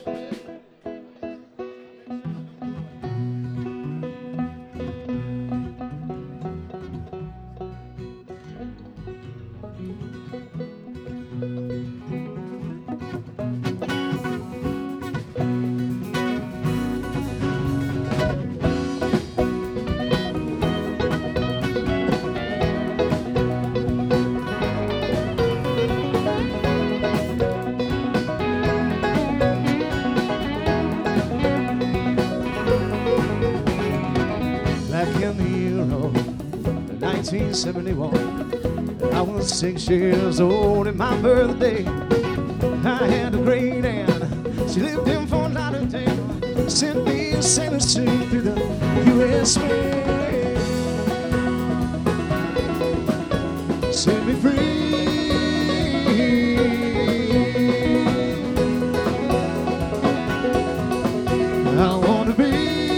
Back in the year of 1971, I was 6 years old in my birthday. I had a great aunt, she lived in Fort Lauderdale, sent me a sailor suit through the U.S. mail, set me free. I want to be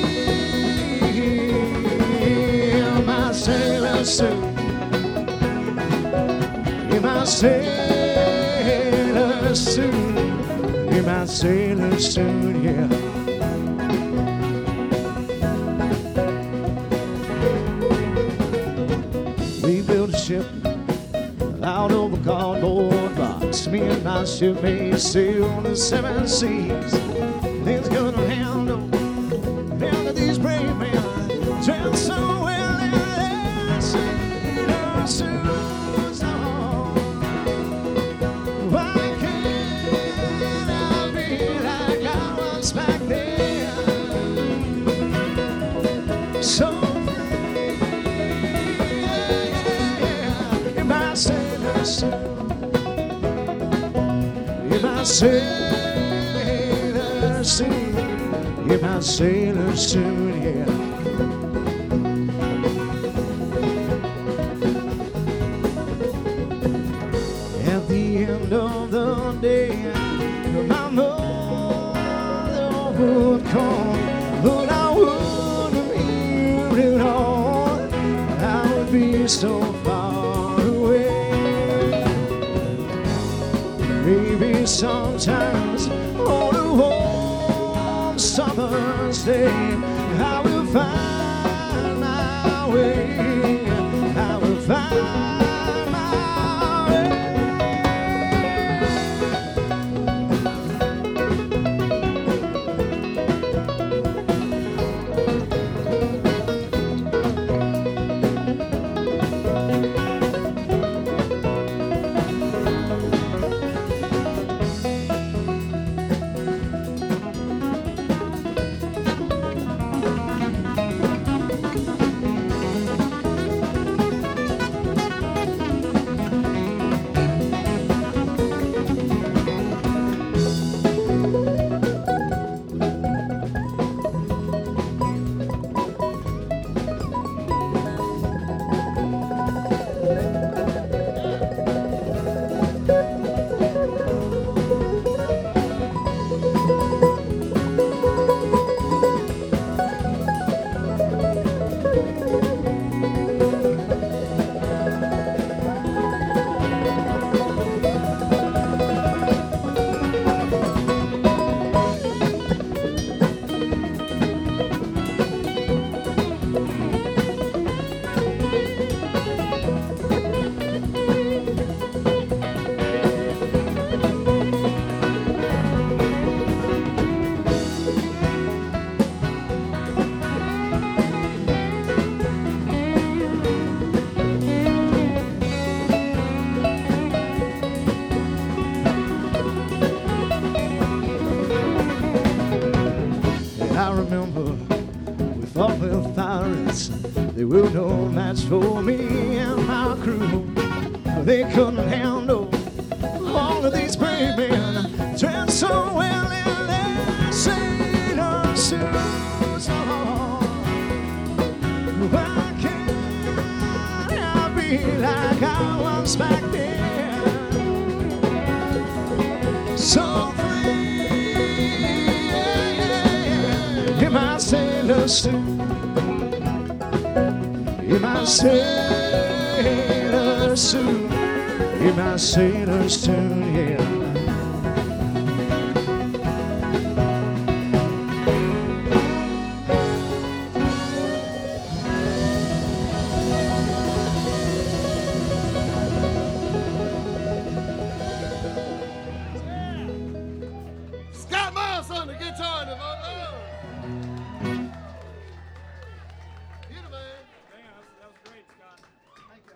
in my sailor suit, in my sailor suit, in my sailor suit, yeah. We built a ship out of a cardboard box. Me and my shipmates sailed the seven seas. Things gonna handle these brave men dressed so well in their sailor suits. Oh, why can't I be like I was back then? So free, yeah, in my sailor suit, in my sailor suit, in my sailor suit, yeah. At the end of the day, my mother would call, but I wouldn't hear it all. I would be so far away. Maybe sometimes on a warm summer's day, I will find my way. I will find my way. I remember we fought with pirates. They were no match for me and my crew. They couldn't handle all of these brave men dressed so well in their sailor suits. Oh, why can't I be like I was back then? So in my sailor suit, in my sailor suit, in my sailor suit, yeah.